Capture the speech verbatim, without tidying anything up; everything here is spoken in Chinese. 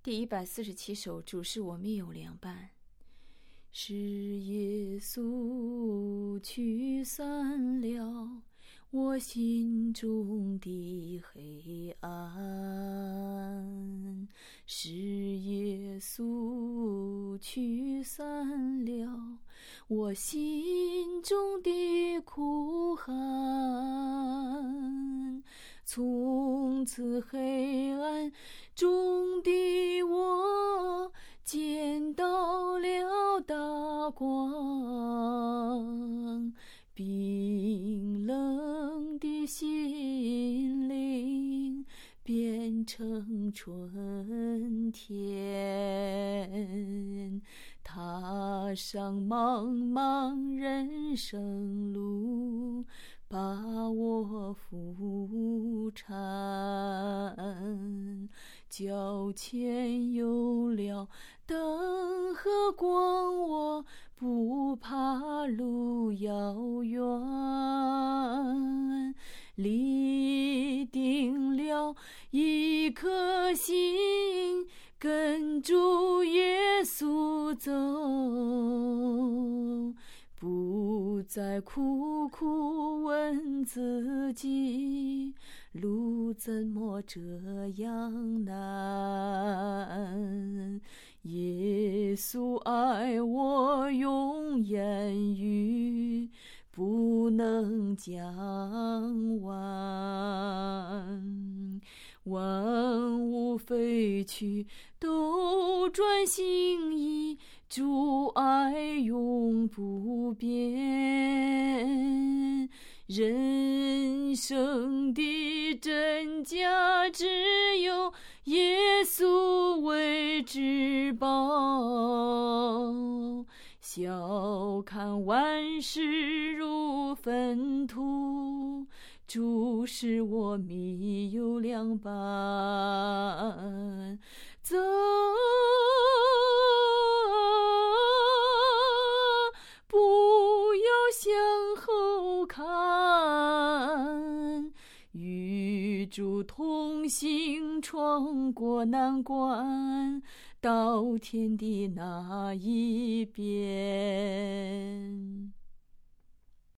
第一百四十七首，主是我密友良伴。是耶稣驱散了我心中的黑暗，是耶稣驱散了我心中的哭喊，从此黑暗中的我见到了大光，冰冷的心灵变成春天，踏上茫茫人生路，把我扶搀，脚前有了灯和光，我不怕路遥远，立定了一颗心，跟主耶稣走，不再苦苦问自己，路怎么这样难？耶稣爱我用言语不能讲完，万物废去都转心意，主爱永不变，人生的真价只有耶稣为至宝，笑看万事如粪土，主是我密友良伴，走不要向后看，与主同行闯过难关，到天的那一边。